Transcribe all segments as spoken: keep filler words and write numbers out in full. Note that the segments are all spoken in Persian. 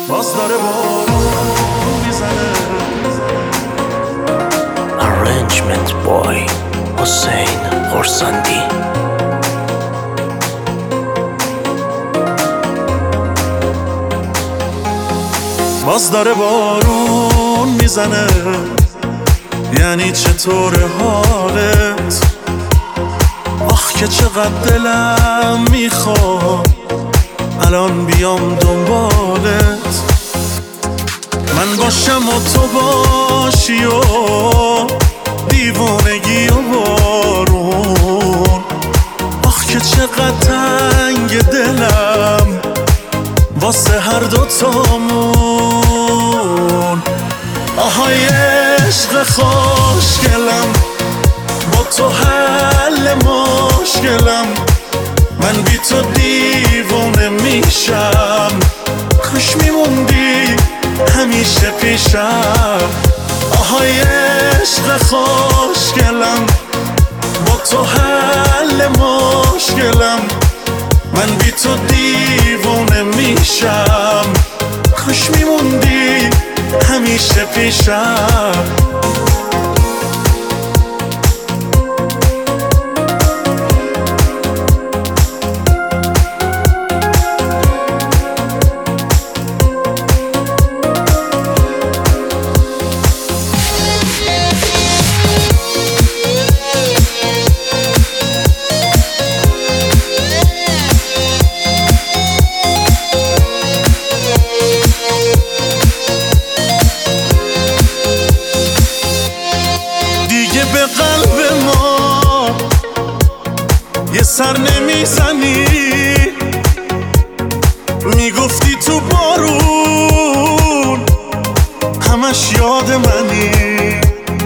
باز داره بارون میزنه. Arrangement boy حسین خورسندی. باز داره بارون میزنه، یعنی چطور حالت؟ آخ که چقدر دلم میخواد الان بیام دنبالت، من باشم و تو باشی و دیوانگی و بارون. آخ که چقدر تنگ دلم واسه هر دوتامون. آهای عشق خوشگلم، با تو حل مشکلم، من بی تو دیوونه میشم. خوش میموندی همیشه پیشم. آهای عشق خوشگلم، با تو حل مشکلم، من بی تو دیوونه میشم. خوش میموندی همیشه پیشم. به قلب ما یه سر نمیزنی، میگفتی تو بارون همش یاد منی.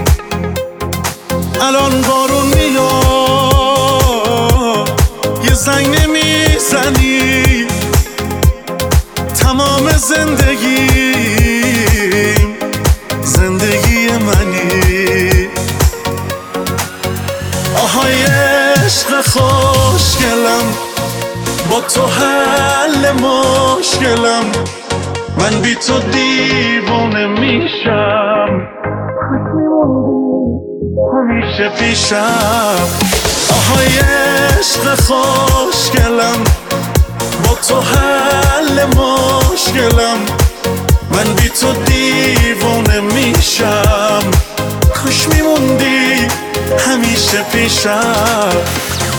الان بارون میاد یه زنگ نمیزنی، تمام زندگیم زندگی منی. آهای عشق خوشگلم، با تو حل مشکلم، من بی تو دیوانه میشم. خوش میموندی همیشه پیشم. آهای عشق خوشگلم، با تو حل مشکلم، من بی تو دیوانه میشم. خوش میموندی همیشه پیشم.